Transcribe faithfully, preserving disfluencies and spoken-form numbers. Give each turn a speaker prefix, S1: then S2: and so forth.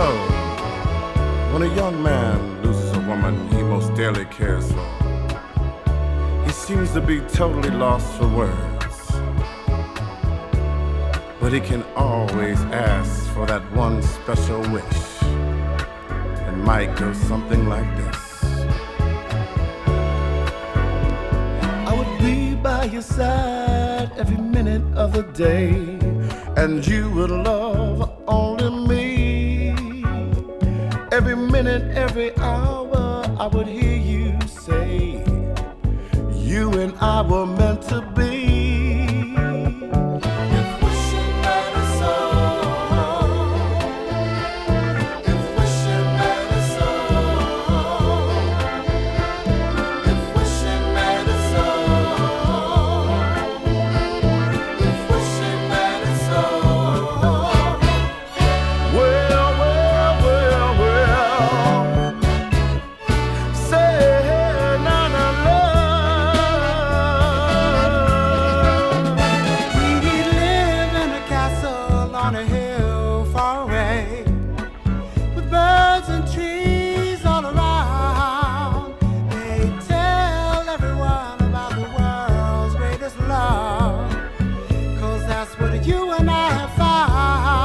S1: know, when a young man loses a woman he most dearly cares for, he seems to be totally lost for words. But he can always ask for that one special wish, and might go something like this. I would be by your side every minute of the day, and you would love only me. Every minute, every hour, I would hear you say, you and I were meant to be. If wishing matters so, if wishing matters so, if wishing matters so, if wishing matters so. Well, well, well, well, say na na love.
S2: We live in a castle on a hill far away, with birds and trees all around. They tell everyone about the world's greatest love, 'cause that's what you and I have found.